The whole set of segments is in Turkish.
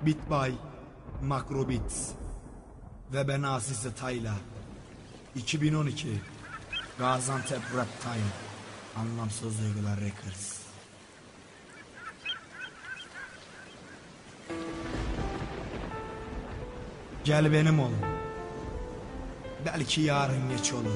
Beat by Makrobits ve ben Azize Tayla. 2012 Gaziantep Rap Time. Anlamsız Duygular Records. Gel benim ol, belki yarın geç olur.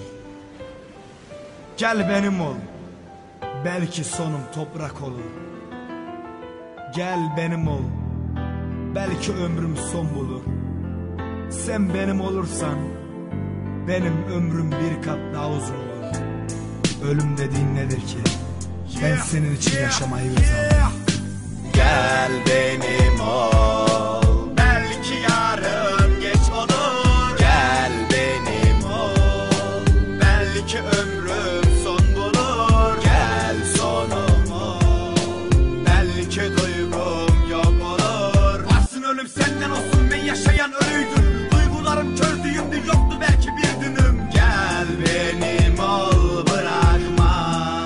Gel benim ol, belki sonum toprak olur. Gel benim ol, belki ömrüm son bulur. Sen benim olursan benim ömrüm bir kat daha uzun olur. Ölüm dediğin nedir ki? Ben senin için yaşamayı özledim. Gel benim ol, belki yarın geç olur. Gel benim ol, belki ömrüm son bulur. Gel sonum ol, belki duygum yok olur. Varsın ölüm senden olsun, ben yaşayan ölüydüm. Duygularım kördüğümdü, yoktu belki bir dünüm. Gel benim ol, bırakma.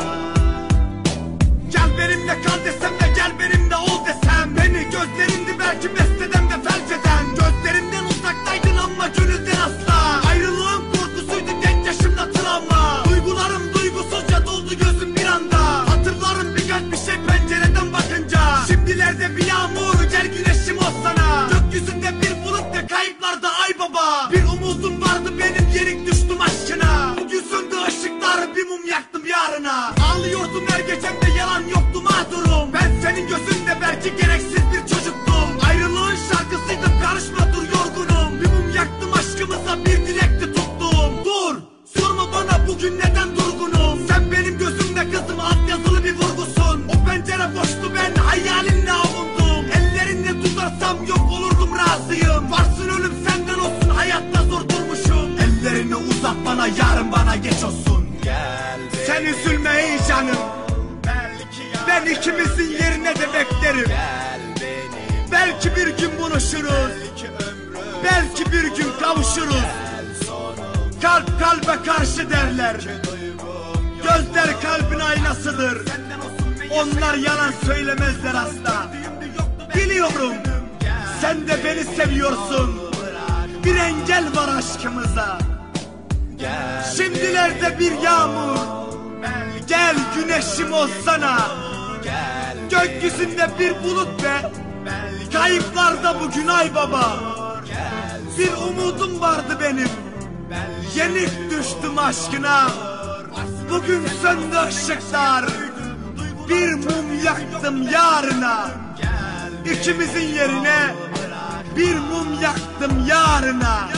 Gel benimle kal desem de gel benimle ol desem. Beni gözlerindi belki besteden ve felç eden. Gözlerimden uzaktaydın ama gönülden asla. Ayrılığın korkusuydu genç yaşımda travma. Duygularım duygusuzca doldu gözüm bir anda. Hatırlarım birkaç bir şey pencereden bakınca. Şimdilerde bir yağmur, gel güneşim ol sana. Gökyüzünde bir bulut ve kayıplarda ay baba. Bir umudum vardı benim, yenik düştüm aşkına. Bugün söndü ışıklar, bir mum yaktım yarına. Ağlıyordum her gecemde, yalan yoktu mağdurum. Ben senin gözünde belki gereksiz bir çocuktum. Ayrılığın şarkısıydı, karışma dur yorgunum. Bir mum yaktım aşkımıza, bir dilekti tuttum. Dur, sorma bana bugün neden durgunum. Sen benim gözümde kızım, alt yazılı bir vurgusun. O pencere boştu, ben hayalinle avundum. Ellerinle tutarsam yok olurdum, razıyım. Varsın ölüm senden olsun, hayatta zor durmuşum. Ellerini uzat bana, yarın bana geç olsun. Gel sen üzülme ey canım, ben ikimizin yerine de beklerim. Belki bir gün buluşuruz, belki bir gün kavuşuruz. Kalp kalbe karşı derler, gözler kalbin aynasıdır. Onlar yalan söylemezler asla. Biliyorum sen de beni seviyorsun. Bir engel var aşkımıza. Şimdilerde bir yağmur, gel güneşim olsana. Gökyüzünde bir bulut ve kayıplarda bugün ay baba. Bir umudum vardı benim, yenik düştüm aşkına. Bugün söndü ışıklar, bir mum yaktım yarına. İkimizin yerine bir mum yaktım yarına.